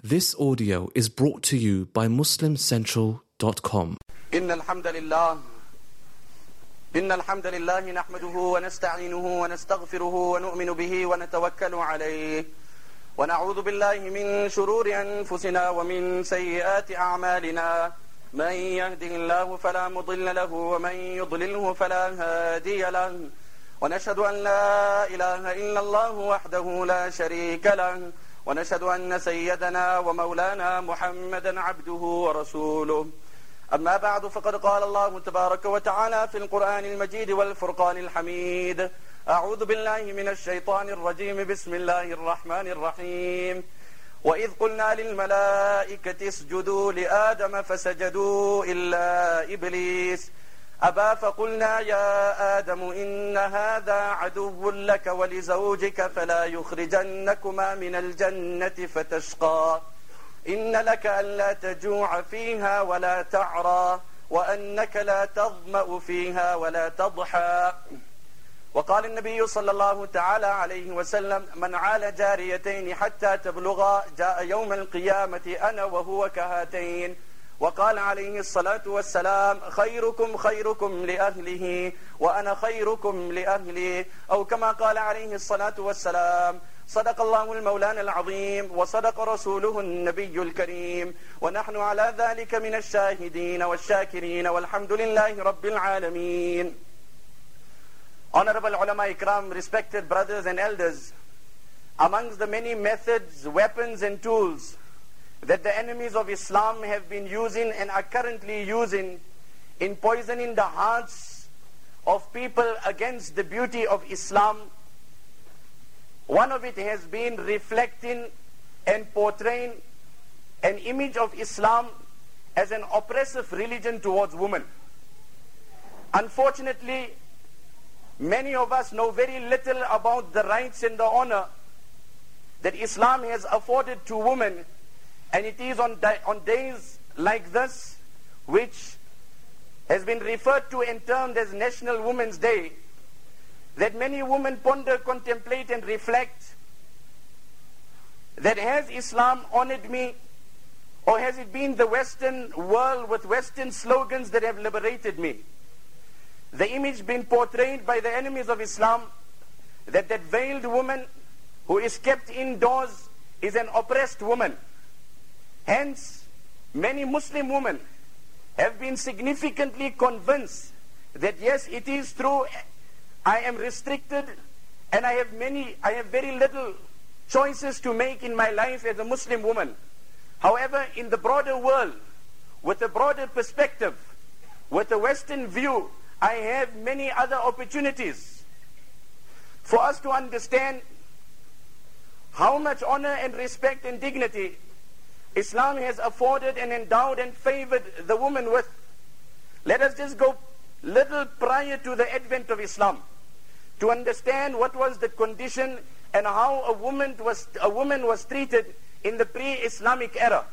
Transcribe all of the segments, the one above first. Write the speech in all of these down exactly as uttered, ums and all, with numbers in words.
This audio is brought to you by muslim central dot com. إن الحمد لله إن الحمد لله نحمده ونستعينه ونستغفره ونؤمن به ونتوكل عليه ونعوذ بالله من شرور أنفسنا ومن سيئات أعمالنا من يهده الله فلا مضل له ومن يضلله فلا هادي له ونشهد أن لا إله إلا الله وحده لا شريك له ونشهد أن سيدنا ومولانا محمدا عبده ورسوله أما بعد فقد قال الله تبارك وتعالى في القرآن المجيد والفرقان الحميد أعوذ بالله من الشيطان الرجيم بسم الله الرحمن الرحيم وإذ قلنا للملائكة اسجدوا لآدم فسجدوا إلا إبليس أبى فقلنا يا آدم إن هذا عدو لك ولزوجك فلا يخرجنكما من الجنة فتشقى إن لك ألا تجوع فيها ولا تعرى وأنك لا تظمأ فيها ولا تضحى وقال النبي صلى الله تعالى عليه وسلم من عال جاريتين حتى تبلغا جاء يوم القيامة أنا وهو كهاتين وقال عليه الصلاة والسلام خيركم خيركم لأهله وأنا خيركم لأهلي أو كما قال عليه الصلاة والسلام صدق الله المولان العظيم وصدق رسوله النبي الكريم ونحن على ذلك من الشاهدين والشاكرين والحمد لله رب العالمين. Honorable ulama ikram, respected brothers and elders, amongst the many methods, weapons and tools that the enemies of Islam have been using and are currently using in poisoning the hearts of people against the beauty of Islam, one of it has been reflecting and portraying an image of Islam as an oppressive religion towards women. Unfortunately, many of us know very little about the rights and the honor that Islam has afforded to women, and it is on, di- on days like this, which has been referred to and termed as National Women's Day, that many women ponder, contemplate and reflect that has Islam honored me, or has it been the Western world with Western slogans that have liberated me? The image being portrayed by the enemies of Islam, that that veiled woman who is kept indoors is an oppressed woman. Hence, many Muslim women have been significantly convinced that yes, it is true, I am restricted and I have many, I have very little choices to make in my life as a Muslim woman. However, in the broader world, with a broader perspective, with a Western view, I have many other opportunities. For us to understand how much honor and respect and dignity Islam has afforded and endowed and favored the woman with, let us just go little prior to the advent of Islam to understand what was the condition and how a woman was, a woman was treated in the pre-Islamic era.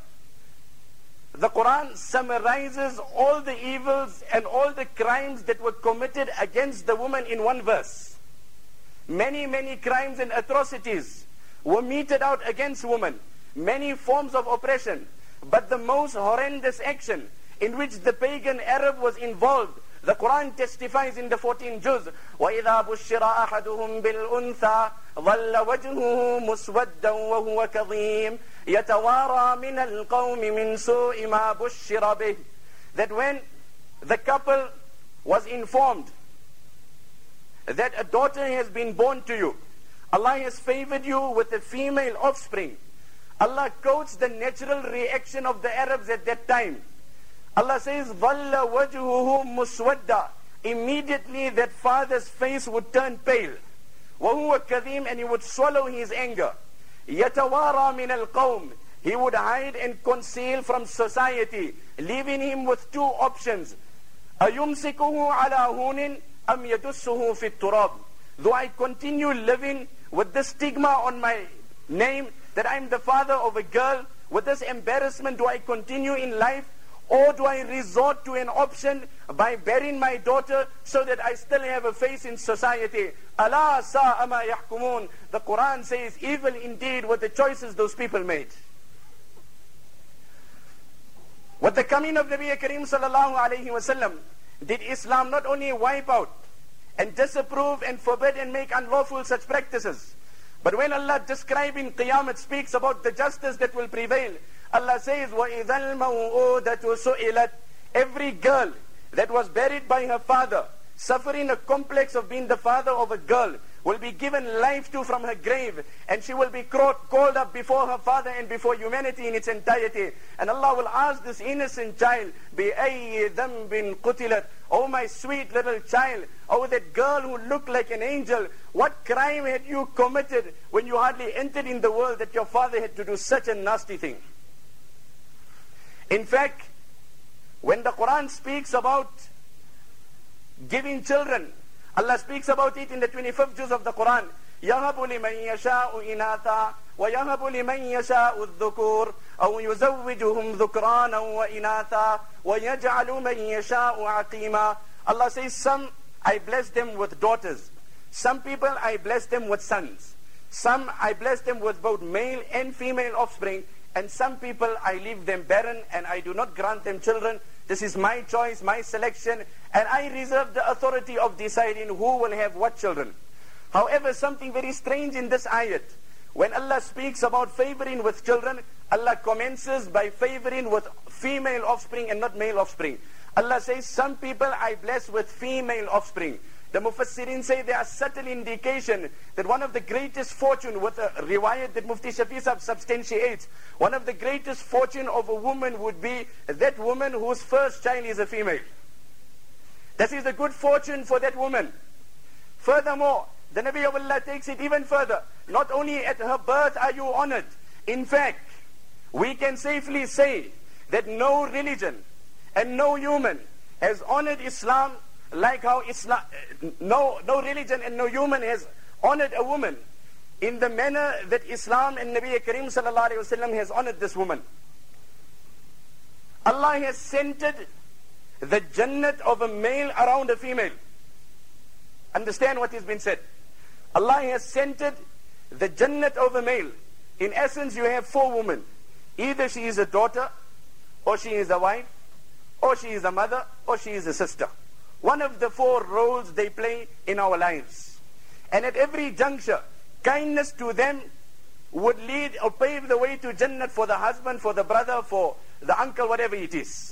The Quran summarizes all the evils and all the crimes that were committed against the woman in one verse. Many, many crimes and atrocities were meted out against women. Many forms of oppression. But the most horrendous action in which the pagan Arab was involved, the Quran testifies in the fourteenth juz, وَإِذَا بُشِّرَ أَحَدُهُمْ بِالْأُنْثَى ظَلَّ وَجْهُهُ مُسْوَدًّا وَهُوَ كَظِيمٌ يَتَوَارَى مِنَ الْقَوْمِ مِنْ سُوءِ مَا بُشِّرَ بِهِ. That when the couple was informed that a daughter has been born to you, Allah has favored you with a female offspring, Allah quotes the natural reaction of the Arabs at that time. Allah says, ظَلَّ وَجْهُهُ مُسْوَدًّا. Immediately that father's face would turn pale. وَهُوَ كَذِيمٌ. And he would swallow his anger. يَتَوَارَى مِنَ الْقَوْمِ. He would hide and conceal from society, leaving him with two options. أَيُمْسِكُهُ عَلَى هُونٍ أَمْ يَدُسُّهُ فِي التُّرَابِ. Do I continue living with this stigma on my name, that I'm the father of a girl? With this embarrassment, do I continue in life? Or do I resort to an option by burying my daughter so that I still have a face in society? Allah sa'a ma yahkumun. The Quran says, evil indeed were the choices those people made. With the coming of Nabi Kareem sallallahu alayhi wasallam, did Islam not only wipe out and disapprove and forbid and make unlawful such practices, but when Allah describing Qiyamah speaks about the justice that will prevail, Allah says, وَإِذَا الْمَوْءُودَةُ سُئِلَتْ, every girl that was buried by her father, suffering a complex of being the father of a girl, will be given life to from her grave, and she will be called up before her father and before humanity in its entirety. And Allah will ask this innocent child, بِأَيِّ ذَنْبٍ قُتِلَتْ, oh my sweet little child, oh that girl who looked like an angel, what crime had you committed when you hardly entered in the world that your father had to do such a nasty thing? In fact, when the Quran speaks about giving children, Allah speaks about it in the twenty-fifth juz of the Quran. يَهَبُ لِمَنْ يَشَاءُ إِنَاثًا وَيَهَبُ لِمَنْ يَشَاءُ الذُّكُورَ أَوْ يُزَوِّجُهُمْ ذُكْرَانًا وَإِنَاثًا وَيَجْعَلُ مَنْ يَشَاءُ عَقِيمًا. Allah says, some I bless them with daughters. Some people I bless them with sons. Some I bless them with both male and female offspring. And some people I leave them barren and I do not grant them children. This is my choice, my selection, and I reserve the authority of deciding who will have what children. However, something very strange in this ayat, when Allah speaks about favoring with children, Allah commences by favoring with female offspring and not male offspring. Allah says, some people I bless with female offspring. The Mufassirin say there are subtle indication that one of the greatest fortune, with a riwayat that Mufti Shafi Sahib substantiates, one of the greatest fortune of a woman would be that woman whose first child is a female. This is a good fortune for that woman. Furthermore, the Nabi of Allah takes it even further. Not only at her birth are you honored. In fact, we can safely say that no religion and no human has honored Islam like how Islam, no, no religion and no human has honored a woman in the manner that Islam and Nabi Kareem sallallahu alayhi wasallam has honored this woman. Allah has centered the Jannat of a male around a female. Understand what has been said. Allah has centered the Jannat of a male. In essence, you have four women. Either she is a daughter, or she is a wife, or she is a mother, or she is a sister. One of the four roles they play in our lives. And at every juncture, kindness to them would lead or pave the way to Jannat for the husband, for the brother, for the uncle, whatever it is.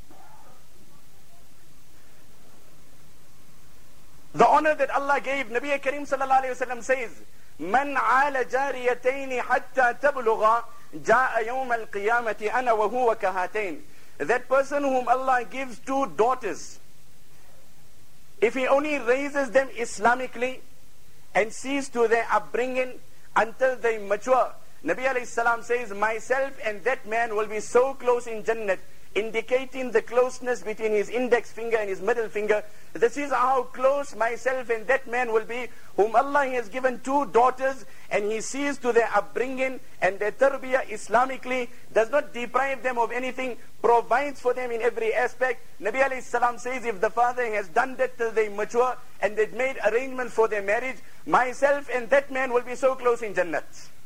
The honor that Allah gave, Nabi Kareem sallallahu alayhi wa sallam says, Man ala jariyatayni hatta tablugha ja'a yawm al-qiyamati ana wa huwa kahatayn. That person whom Allah gives two daughters, if he only raises them Islamically and sees to their upbringing until they mature, Nabi alayhi salam says, myself and that man will be so close in Jannat, indicating the closeness between his index finger and his middle finger. This is how close myself and that man will be, whom Allah has given two daughters, and he sees to their upbringing and their tarbiyah Islamically, does not deprive them of anything, provides for them in every aspect. Nabi alayhi salam says, if the father has done that till they mature and they've made arrangements for their marriage, myself and that man will be so close in Jannat.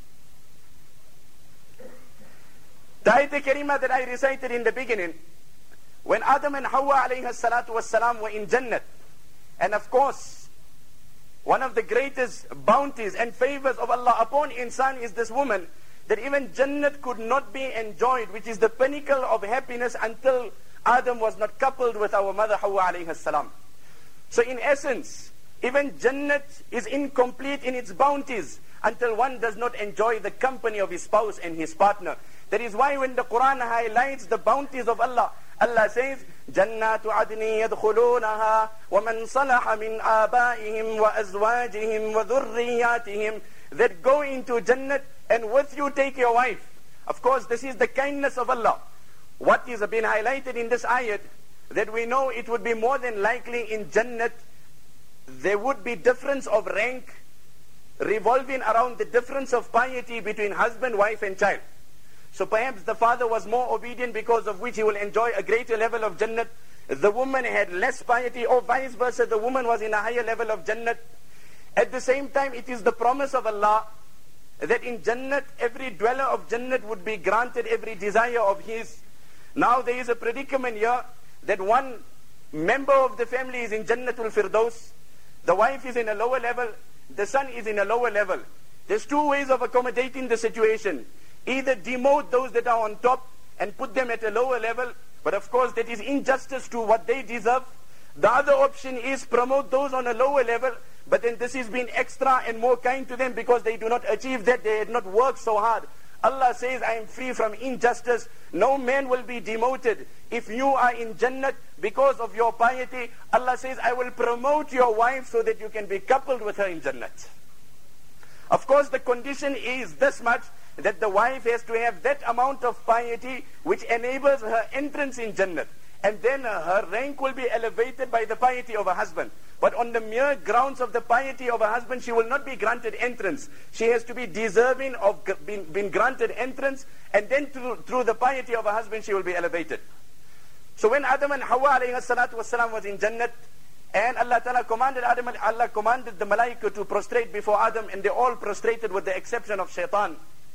The ayat Kareemah that I recited in the beginning, when Adam and Hawa alayhi salatu wassalam were in Jannat, and of course, one of the greatest bounties and favors of Allah upon insan is this woman, that even Jannat could not be enjoyed, which is the pinnacle of happiness, until Adam was not coupled with our mother Hawa alayhi salam. So in essence, even Jannat is incomplete in its bounties until one does not enjoy the company of his spouse and his partner. That is why when the Quran highlights the bounties of Allah, Allah says, جَنَّاتُ عَدْنٍ يَدْخُلُونَهَا وَمَنْ صَلَحَ مِنْ آبَائِهِمْ وَأَزْوَاجِهِمْ وَذُرِّيَّاتِهِمْ, that go into Jannat and with you take your wife. Of course, this is the kindness of Allah. What is been highlighted in this ayat, that we know it would be more than likely in Jannat, there would be difference of rank revolving around the difference of piety between husband, wife and child. So perhaps the father was more obedient, because of which he will enjoy a greater level of Jannat. The woman had less piety, or vice versa, the woman was in a higher level of Jannat. At the same time, it is the promise of Allah that in Jannat, every dweller of Jannat would be granted every desire of his. Now there is a predicament here that one member of the family is in Jannatul Firdaus, the wife is in a lower level, the son is in a lower level. There's two ways of accommodating the situation. Either demote those that are on top and put them at a lower level, but of course that is injustice to what they deserve. The other option is promote those on a lower level, but then this is being extra and more kind to them because they do not achieve that, they had not worked so hard. Allah says, I am free from injustice. No man will be demoted. If you are in Jannat because of your piety, Allah says, I will promote your wife so that you can be coupled with her in Jannat. Of course, the condition is this much, that the wife has to have that amount of piety which enables her entrance in Jannat. And then uh, her rank will be elevated by the piety of her husband. But on the mere grounds of the piety of her husband, she will not be granted entrance. She has to be deserving of g- being, being granted entrance, and then through, through the piety of her husband, she will be elevated. So when Adam and Hawa alayhi salatu wasalam was in Jannat, and Allah Ta'ala commanded Adam, Allah commanded the Malaika to prostrate before Adam, and they all prostrated with the exception of Shaitan.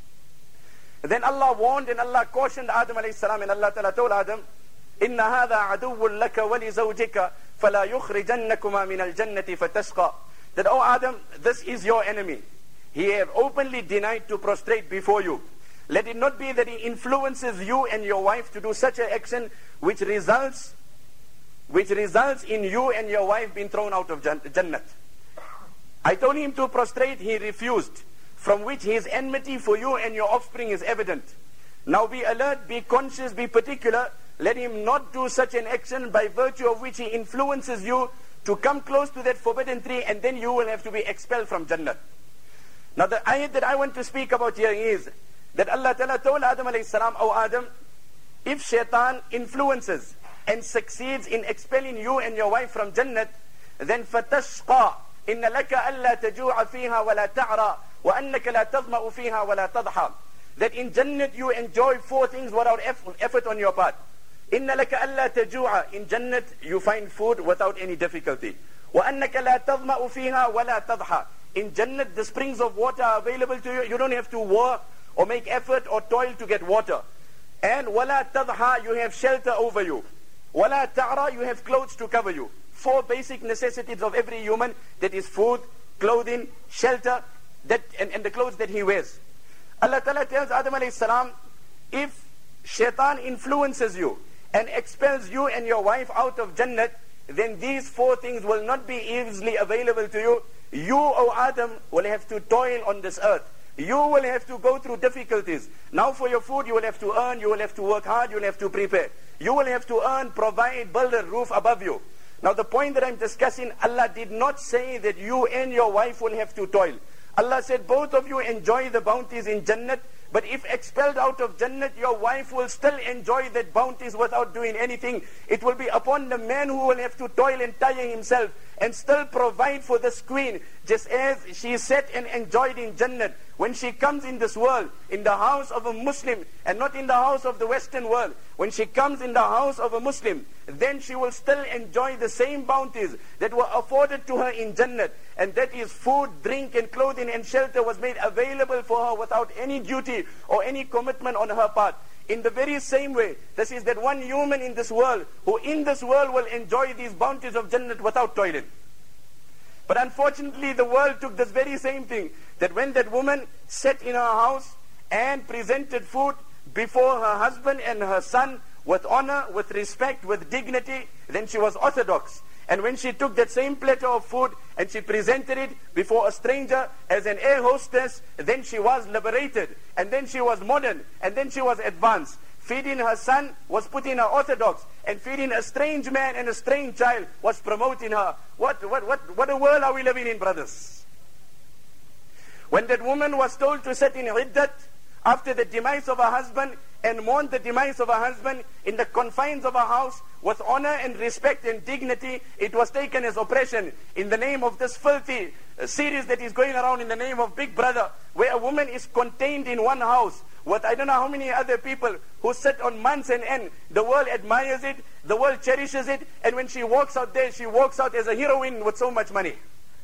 Then Allah warned and Allah cautioned Adam alayhi salam, and Allah Ta'ala told Adam, إن هذا عدو لك ولزوجك فلا يخرجنكما من الجنة فتشقى. That, oh Adam, this is your enemy. He have openly denied to prostrate before you. Let it not be that he influences you and your wife to do such an action which results which results in you and your wife being thrown out of Jannat. I told him to prostrate, he refused, from which his enmity for you and your offspring is evident. Now be alert, be conscious, be particular. Let him not do such an action by virtue of which he influences you to come close to that forbidden tree, and then you will have to be expelled from Jannah. Now the ayat that I want to speak about here is that Allah Ta'ala told Adam alayhi salam, O Adam, if shaitan influences and succeeds in expelling you and your wife from Jannah, then فَتَشْقَى إِنَّ لَكَ أَلَّا تَجُوعَ فِيهَا وَلَا تَعْرَى وَأَنَّكَ لَا تَظْمَأُ فِيهَا وَلَا تَضْحَى. That in Jannah you enjoy four things without effort on your part. إِنَّ لَكَ أَلَّا تَجُوعَ. In Jannat you find food without any difficulty. وَأَنَّكَ لَا تَظْمَأُ فِيهَا وَلَا تَضْحَى. In Jannat the springs of water are available to you. You don't have to work or make effort or toil to get water. And وَلَا تَضْحَى, you have shelter over you. وَلَا تَعْرَى, you have clothes to cover you. Four basic necessities of every human, that is food, clothing, shelter, that and, and the clothes that he wears. Allah Ta'ala tells Adam alayhi salam, if shaitan influences you and expels you and your wife out of Jannat, then these four things will not be easily available to you. You, O Adam, will have to toil on this earth. You will have to go through difficulties. Now for your food, you will have to earn, you will have to work hard, you will have to prepare. You will have to earn, provide, build a roof above you. Now the point that I'm discussing, Allah did not say that you and your wife will have to toil. Allah said both of you enjoy the bounties in Jannat, but if expelled out of Jannat, your wife will still enjoy that bounties without doing anything. It will be upon the man who will have to toil and tire himself and still provide for this queen, just as she sat and enjoyed in Jannat. When she comes in this world, in the house of a Muslim, and not in the house of the Western world, when she comes in the house of a Muslim, then she will still enjoy the same bounties that were afforded to her in Jannat. And that is food, drink, and clothing and shelter was made available for her without any duty or any commitment on her part. In the very same way, this is that one human in this world, who in this world will enjoy these bounties of Jannat without toiling. But unfortunately, the world took this very same thing, that when that woman sat in her house and presented food before her husband and her son with honor, with respect, with dignity, then she was orthodox. And when she took that same platter of food and she presented it before a stranger as an air hostess, then she was liberated, and then she was modern, and then she was advanced. Feeding her son was putting her orthodox, and feeding a strange man and a strange child was promoting her. What, what, what, what a world are we living in, brothers? When that woman was told to sit in iddat after the demise of her husband and mourn the demise of her husband in the confines of her house with honor and respect and dignity, it was taken as oppression in the name of this filthy uh, series that is going around in the name of Big Brother, where a woman is contained in one house with I don't know how many other people who sit on months and end. The world admires it, the world cherishes it, and when she walks out there, she walks out as a heroine with so much money.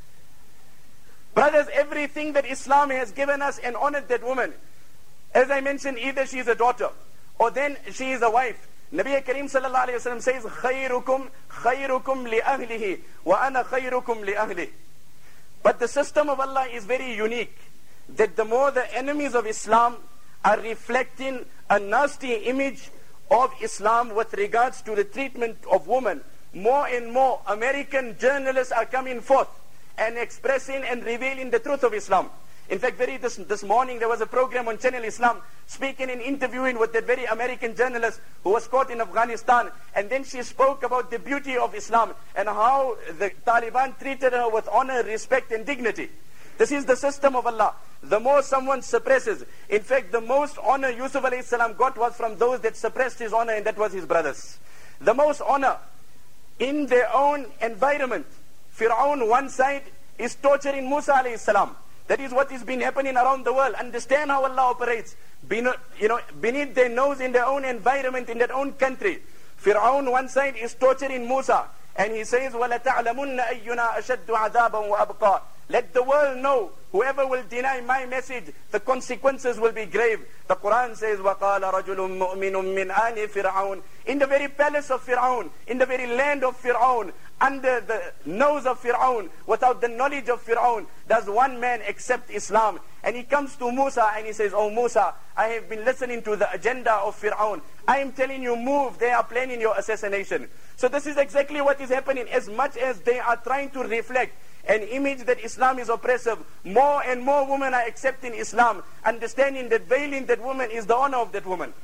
Brothers, everything that Islam has given us and honored that woman, as I mentioned, either she is a daughter, or then she is a wife, Nabi Kareem sallallahu alayhi wa sallam says, خَيْرُكُمْ خَيْرُكُمْ لِأَهْلِهِ وَأَنَا خَيْرُكُمْ لِأَهْلِهِ. But the system of Allah is very unique, that the more the enemies of Islam are reflecting a nasty image of Islam with regards to the treatment of women, more and more American journalists are coming forth and expressing and revealing the truth of Islam. In fact, very this, this morning there was a program on Channel Islam speaking and interviewing with that very American journalist who was caught in Afghanistan, and then she spoke about the beauty of Islam and how the Taliban treated her with honor, respect and dignity. This is the system of Allah. The more someone suppresses, in fact the most honor Yusuf alayhi salam got was from those that suppressed his honor, and that was his brothers. The most honor in their own environment. Fir'aun one side is torturing Musa alayhi salam. That is what has been happening around the world. Understand how Allah operates. Beno, you know, beneath their nose in their own environment, in their own country. Fir'aun one side is torturing Musa. And he says, وَلَتَعْلَمُنَّ أَيُّنَا أَشَدُّ عَذَابًا وَأَبْقَى. Let the world know, whoever will deny my message, the consequences will be grave. The Quran says, وَقَالَ رَجُلٌ مُؤْمِنٌ مِّنْ آلِ فِرْعَوْنَ. In the very palace of Fir'aun, in the very land of Fir'aun, under the nose of Fir'aun, without the knowledge of Fir'aun, does one man accept Islam. And he comes to Musa and he says, oh Musa, I have been listening to the agenda of Fir'aun. I am telling you, move, they are planning your assassination. So this is exactly what is happening. As much as they are trying to reflect an image that Islam is oppressive, more and more women are accepting Islam, understanding that veiling that woman is the honor of that woman.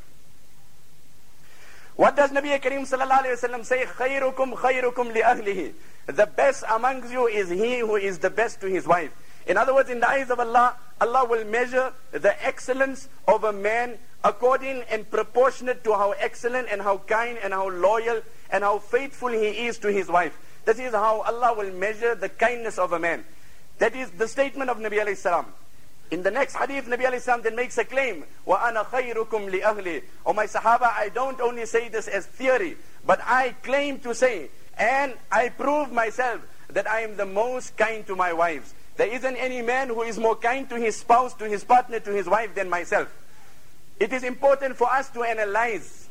What does Nabi Kareem sallallahu alayhi wa sallam say? خَيْرُكُمْ خَيْرُكُمْ لِأَهْلِهِ. The best amongst you is he who is the best to his wife. In other words, in the eyes of Allah, Allah will measure the excellence of a man according and proportionate to how excellent and how kind and how loyal and how faithful he is to his wife. That is how Allah will measure the kindness of a man. That is the statement of Nabi alayhi salam. In the next hadith, Nabi alayhi salam then makes a claim, وَأَنَا خَيْرُكُمْ لِأَهْلِي. Oh my Sahaba, I don't only say this as theory, but I claim to say, and I prove myself, that I am the most kind to my wives. There isn't any man who is more kind to his spouse, to his partner, to his wife than myself. It is important for us to analyze,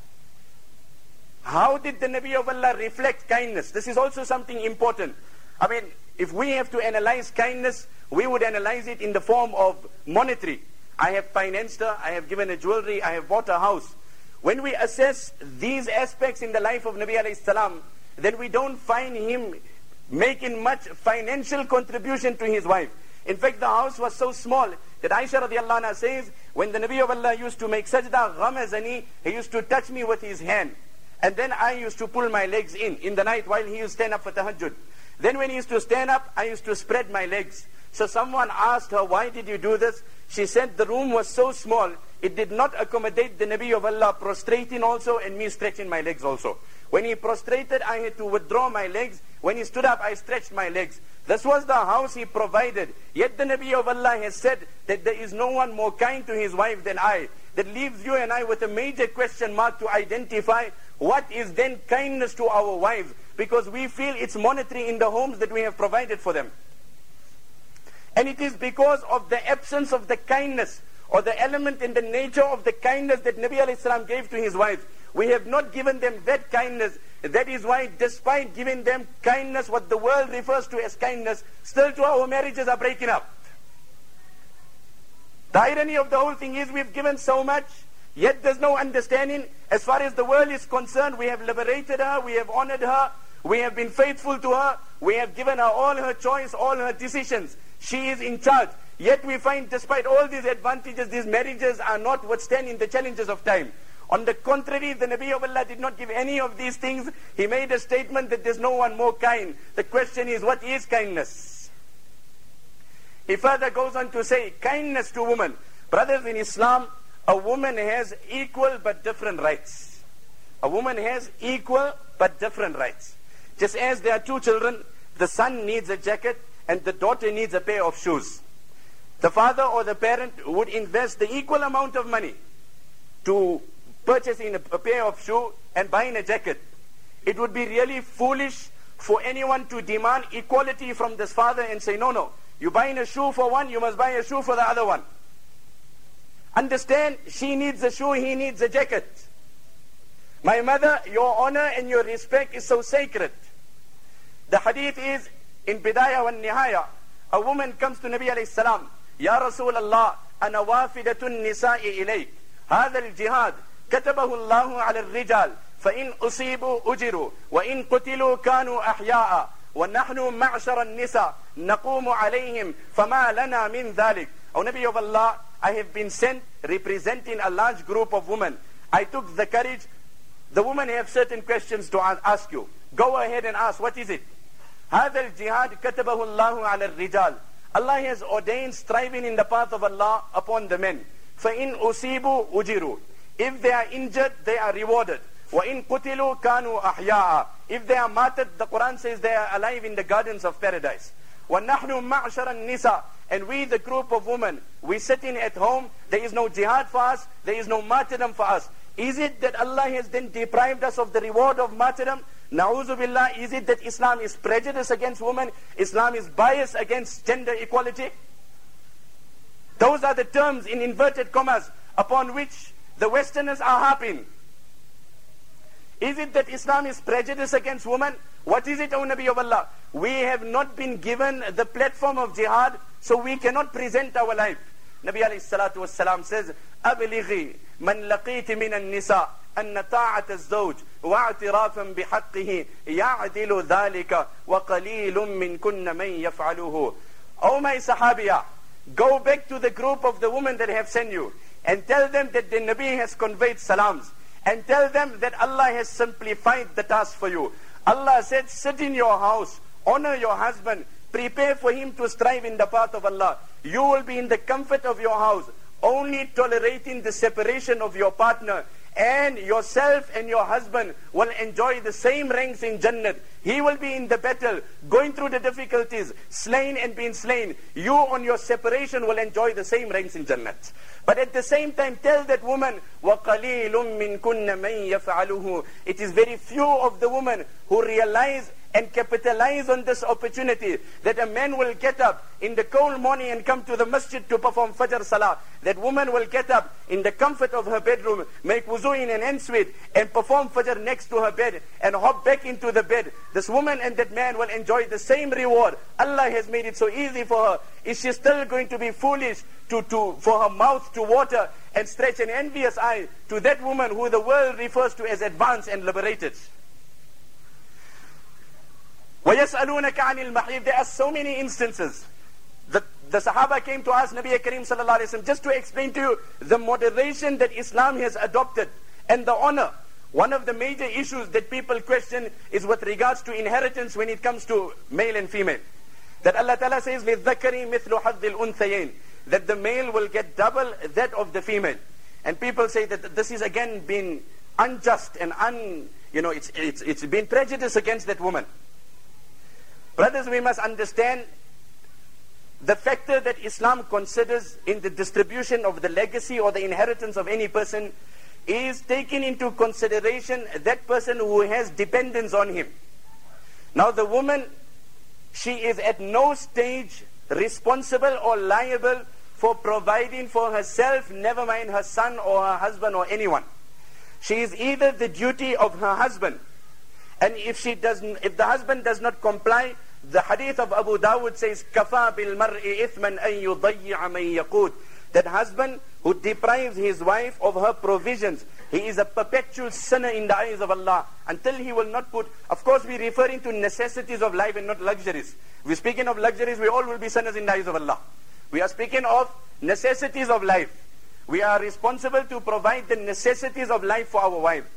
how did the Nabi of Allah reflect kindness? This is also something important. I mean, if we have to analyze kindness, we would analyze it in the form of monetary. I have financed her, I have given her jewelry, I have bought a house. When we assess these aspects in the life of Nabi alayhi salam, then we don't find him making much financial contribution to his wife. In fact, the house was so small that Aisha radiallahu anha says, when the Nabi of Allah used to make sajda ghamazani, he used to touch me with his hand. And then I used to pull my legs in, in the night while he used to stand up for tahajjud. Then when he used to stand up, I used to spread my legs. So someone asked her, why did you do this? She said the room was so small, it did not accommodate the Nabi of Allah prostrating also and me stretching my legs also. When he prostrated, I had to withdraw my legs. When he stood up, I stretched my legs. This was the house he provided. Yet the Nabi of Allah has said that there is no one more kind to his wife than I. That leaves you and I with a major question mark to identify what is then kindness to our wives. Because we feel it's monetary in the homes that we have provided for them. And it is because of the absence of the kindness or the element in the nature of the kindness that Nabi alayhi salam gave to his wives. We have not given them that kindness. That is why despite giving them kindness, what the world refers to as kindness, still to our marriages are breaking up. The irony of the whole thing is we've given so much, yet there's no understanding. As far as the world is concerned, we have liberated her, we have honored her, we have been faithful to her, we have given her all her choice, all her decisions. She is in charge. Yet we find despite all these advantages, these marriages are not withstanding the challenges of time. On the contrary, the Nabi of Allah did not give any of these things. He made a statement that there's no one more kind. The question is, what is kindness? He further goes on to say, kindness to women. Brothers, in Islam, a woman has equal but different rights. A woman has equal but different rights. Just as there are two children, the son needs a jacket and the daughter needs a pair of shoes. The father or the parent would invest the equal amount of money to purchasing a, a pair of shoes and buying a jacket. It would be really foolish for anyone to demand equality from this father and say, no, no, you're buying a shoe for one, you must buy a shoe for the other one. Understand, she needs a shoe, he needs a jacket. My mother, your honor and your respect is so sacred. The hadith is in Bidayah wa Nihaya. A woman comes to Nabi alayhi salam. Ya Rasulallah, ana wafidatun nisa'i ilayk. هذا الجهاد كتبه الله على الرجال فإن أصيبوا أجروا وإن قتلوا كانوا أحياء ونحن معشر النساء نقوم عليهم فما لنا من ذلك. O Nabi of Allah, I have been sent representing a large group of women. I took the courage. The women have certain questions to ask you. Go ahead and ask, what is it? هذا الجهاد كتبه الله على الرجال. Allah has ordained striving in the path of Allah upon the men. فَإِنْ أُصِيبُوا أُجِرُوا. If they are injured, they are rewarded. وَإِنْ قُتِلُوا كَانُوا أَحْيَاءً. If they are martyred, the Quran says they are alive in the gardens of paradise. وَنَحْنُ مَعْشَرَ النِّسَاء. And we, the group of women, we sitting at home, there is no jihad for us, there is no martyrdom for us. Is it that Allah has then deprived us of the reward of martyrdom? Na'udhu billah. Is it that Islam is prejudiced against women? Islam is biased against gender equality? Those are the terms in inverted commas upon which the Westerners are harping. Is it that Islam is prejudiced against women? What is it, O Nabi of Allah? We have not been given the platform of jihad, so we cannot present our life. Nabi alayhi salatu wassalam says, أَبْلِغِي مَنْ لَقِيتِ مِنَ النِّسَاءِ أَنَّ طَاعَةَ الزَّوْجِ وَاعْتِرَافًا بِحَقِّهِ يَعْدِلُ ذَلِكَ وَقَلِيلٌ مِّنْ كُنَّ مَنْ يَفْعَلُهُ. O my Sahabiya, go back to the group of the women that have sent you and tell them that the Nabi has conveyed salams, and tell them that Allah has simplified the task for you. Allah said, sit in your house, honor your husband, prepare for him to strive in the path of Allah. You will be in the comfort of your house, only tolerating the separation of your partner, and yourself and your husband will enjoy the same ranks in Jannat. He will be in the battle, going through the difficulties, slain and being slain. You on your separation will enjoy the same ranks in Jannat. But at the same time, tell that woman, وَقَلِيلٌ مِّن كُنَّ مَنْ يَفْعَلُهُ. It is very few of the women who realize and capitalize on this opportunity, that a man will get up in the cold morning and come to the masjid to perform Fajr Salah. That woman will get up in the comfort of her bedroom, make wuzu in an ensuite, and perform Fajr next to her bed, and hop back into the bed. This woman and that man will enjoy the same reward. Allah has made it so easy for her. Is she still going to be foolish to, to, for her mouth to water and stretch an envious eye to that woman who the world refers to as advanced and liberated? وَيَسْأَلُونَكَ عَنِ الْمَحِيضِ. There are so many instances. The, the Sahaba came to ask Nabi Kareem sallallahu alayhi wa sallam, just to explain to you the moderation that Islam has adopted and the honor. One of the major issues that people question is with regards to inheritance when it comes to male and female. That Allah Ta'ala says, لِلذَّكَرِ مِثْلُ حَظِّ الْأُنْثَيَيْنِ. That the male will get double that of the female. And people say that this is again been unjust and un, you know, it's, it's, it's been prejudice against that woman. Brothers, we must understand the factor that Islam considers in the distribution of the legacy or the inheritance of any person is taking into consideration that person who has dependence on him. Now the woman, she is at no stage responsible or liable for providing for herself, never mind her son or her husband or anyone. She is either the duty of her husband, and if she doesn't, if the husband does not comply, the hadith of Abu Dawud says, كَفَى بِالْمَرْءِ إِثْمًا أَن يُضَيِّعَ مَن يَقُوتُ. That husband who deprives his wife of her provisions, he is a perpetual sinner in the eyes of Allah, until he will not put, of course we're referring to necessities of life and not luxuries. We're speaking of luxuries, we all will be sinners in the eyes of Allah. We are speaking of necessities of life. We are responsible to provide the necessities of life for our wife.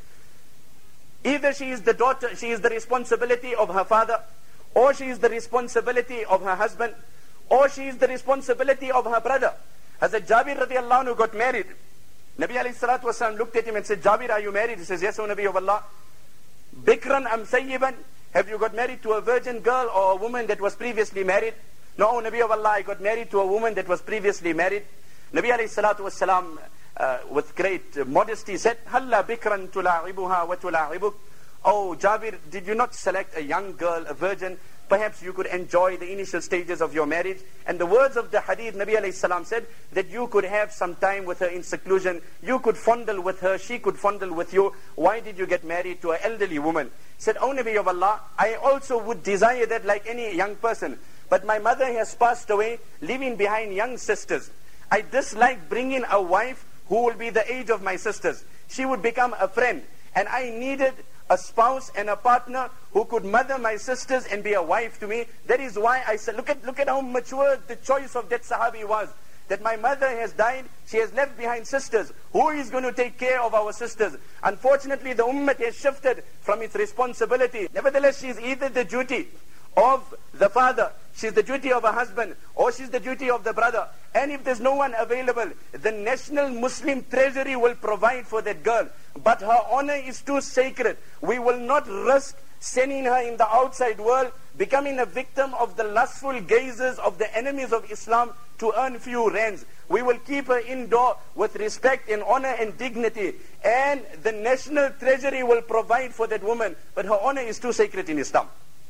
Either she is the daughter, she is the responsibility of her father, or she is the responsibility of her husband, or she is the responsibility of her brother. Hazrat Jabir radiallahu anhu got married. Nabi alayhi salatu wasalam looked at him and said, Jabir, are you married? He says, yes, O Nabi of Allah. Bikran am sayyiban. Have you got married to a virgin girl or a woman that was previously married? No, O Nabi of Allah, I got married to a woman that was previously married. Nabi alayhi salatu wasalam, uh, with great uh, modesty said, Halla bikran tula'ibuha wa tula'ibuk. Oh, Jabir, did you not select a young girl, a virgin, perhaps you could enjoy the initial stages of your marriage. And the words of the hadith, Nabi alayhi salam said that you could have some time with her in seclusion, you could fondle with her, she could fondle with you. Why did you get married to an elderly woman? He said, O Nabi of Allah, I also would desire that like any young person. But my mother has passed away, leaving behind young sisters. I dislike bringing a wife who will be the age of my sisters. She would become a friend. And I needed a spouse and a partner who could mother my sisters and be a wife to me. That is why I said, look at, look at how mature the choice of that Sahabi was. That my mother has died, she has left behind sisters. Who is going to take care of our sisters? Unfortunately, the ummah has shifted from its responsibility. Nevertheless, she is either the duty of the father, she's the duty of a husband, or she's the duty of the brother. And if there's no one available, the National Muslim Treasury will provide for that girl. But her honor is too sacred. We will not risk sending her in the outside world, becoming a victim of the lustful gazes of the enemies of Islam to earn few rands. We will keep her indoor with respect and honor and dignity. And the National Treasury will provide for that woman. But her honor is too sacred in Islam.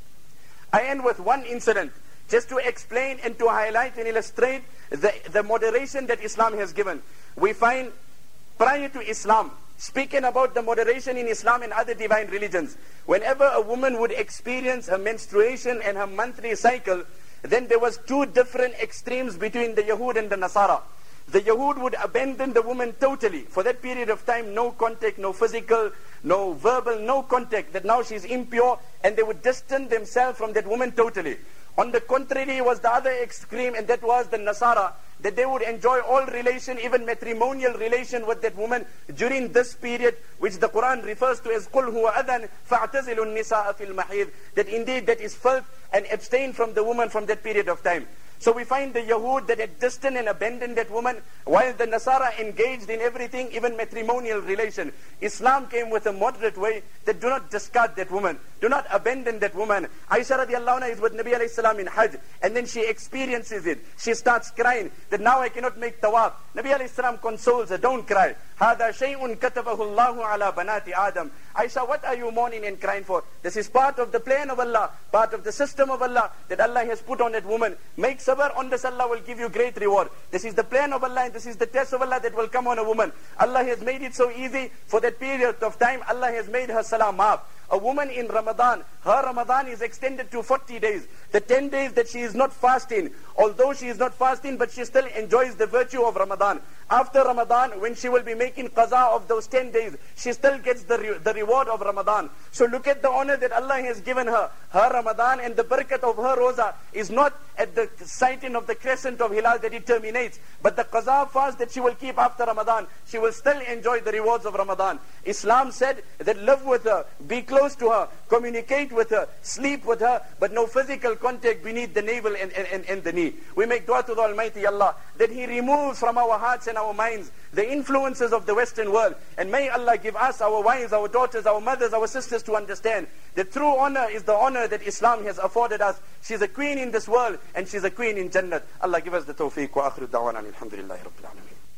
I end with one incident, just to explain and to highlight and illustrate the, the moderation that Islam has given. We find prior to Islam, speaking about the moderation in Islam and other divine religions, whenever a woman would experience her menstruation and her monthly cycle, then there was two different extremes between the Yahud and the Nasara. The Yahud would abandon the woman totally. For that period of time, no contact, no physical, no verbal, no contact, that now she's impure, and they would distance themselves from that woman totally. On the contrary was the other extreme, and that was the Nasara, that they would enjoy all relation, even matrimonial relation with that woman during this period, which the Quran refers to as قُلْ هُوَ أَذًا فَاعْتَزِلُوا النِّسَاءَ فِي الْمَحِيضِ, that indeed that is filth, and abstain from the woman from that period of time. So we find the Yahud that had distanced and abandoned that woman, while the Nasara engaged in everything, even matrimonial relation. Islam came with a moderate way that do not discard that woman, do not abandon that woman. Aisha radiallahu anha is with Nabi alayhi salam in Hajj, and then she experiences it. She starts crying that now I cannot make tawaf. Nabi alayhi salam consoles her, don't cry. هَذَا شَيْءٌ كَتَبَهُ اللَّهُ عَلَى بَنَاتِ آدَمَ. Aisha, what are you mourning and crying for? This is part of the plan of Allah, part of the system of Allah that Allah has put on that woman. Make sabr on this, Allah will give you great reward. This is the plan of Allah, and this is the test of Allah that will come on a woman. Allah has made it so easy for that period of time. Allah has made her salah maaf. A woman in Ramadan, her Ramadan is extended to forty days. The ten days that she is not fasting, although she is not fasting, but she still enjoys the virtue of Ramadan. After Ramadan, when she will be making qaza of those ten days, she still gets the, re the reward of Ramadan. So look at the honor that Allah has given her. Her Ramadan and the barakat of her roza is not at the sighting of the crescent of Hilal that it terminates, but the qaza fast that she will keep after Ramadan, she will still enjoy the rewards of Ramadan. Islam said that live with her, be close to her, communicate with her, sleep with her, but no physical contact beneath the navel and, and, and the knee. We make dua to the Almighty Allah that He removes from our hearts and our minds the influences of the Western world. And may Allah give us, our wives, our daughters, our mothers, our sisters to understand that true honor is the honor that Islam has afforded us. She's a queen in this world and she's a queen in Jannah. Allah give us the tawfiq. Wa akhiru da'wana alhamdulillahi rabbil alameen.